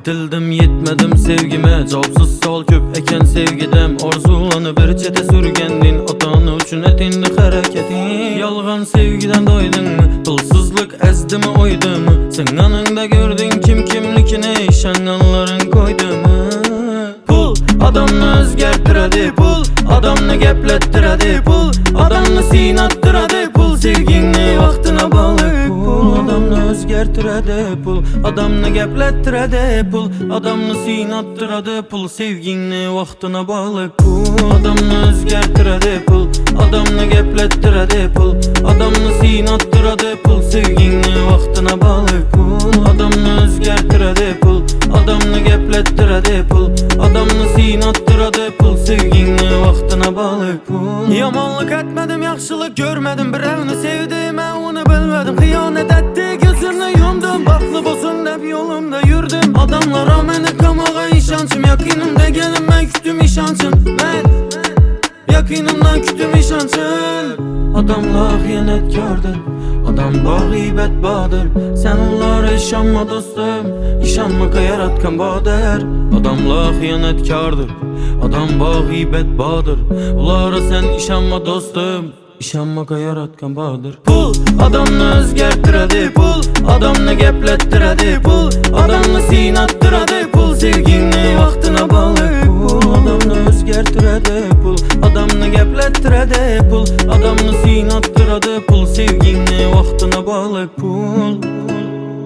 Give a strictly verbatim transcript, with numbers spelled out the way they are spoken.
İntildim yetmedim sevgime, cavabsız sual köp eken sevgidem. Arzulanı bir çete sürgendin, atanı üçün etindi hareketin. Yalgan sevgiden doydun mu, pulsuzluk ezdi mi oydu mu? Sen anında gördün kim kimlikine, işanganların koydu mu? Pul adamını özgertiradi, pul adamını geplettiradi, pul adamını sinattıradi, pul sevgini vaktına bağlı. Pul adamını özgertiradi, pul adamını geplettiradi, pul adamını sinattıradi, pul sevgini vaktına bağlı. Pul adamını özgertiradi, pul adamını geplettiradi, pul adamını sinattıradi, pul sevgini vaktına bağlı. Pul adamını özgertiradi, pul adamını geplettiradi, pul adamını sinattıradi, pul sevgini vaktına bağlı. Pul yamanlık etmedim, yaxşılık görmedim, birini sevdim ben onu bilmedim. Hıyanet etti, gözünü yumdum, baklı bozun hep yolumda yürüdüm. Adamlara meni kamağa işancım, yakınımda gelin ben kütüm işancım. Ben yakınımdan kütüm işancım. Adamlar hıyanetkardır, adam bağibet badır. Sen onlara işanma dostum, işanma yaratkan bader. Adamlar hıyanetkardır, adam bağibet badır. Onlara sen işanma dostum, işanma yaratkan badır. Pul adamını özgertiradi, pul adamını geplettiradi, pul adamını sinattıradi, pul sevgini vaktına bağlı. Pul adamını özgertiradi, pul adamını geplettiradi, pul adamını sinattıradi, pul sevgini vaktına bağlı. Pul